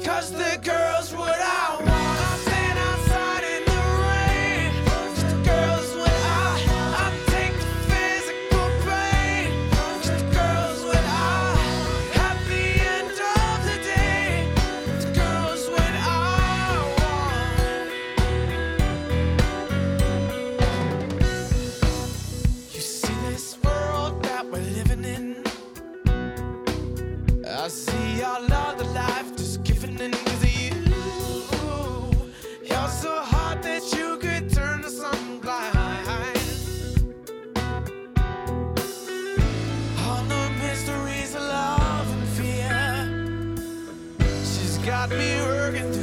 'cause the girl's what I want. I stand outside in the rain, 'cause the girl's what I take the physical pain, 'cause the girl's what at the end of the day, the girl's what I want. You see this world that we're living in, I see all of the life just giving in 'cause of you. You're so hot that you could turn to something blind. All the mysteries of love and fear, she's got me working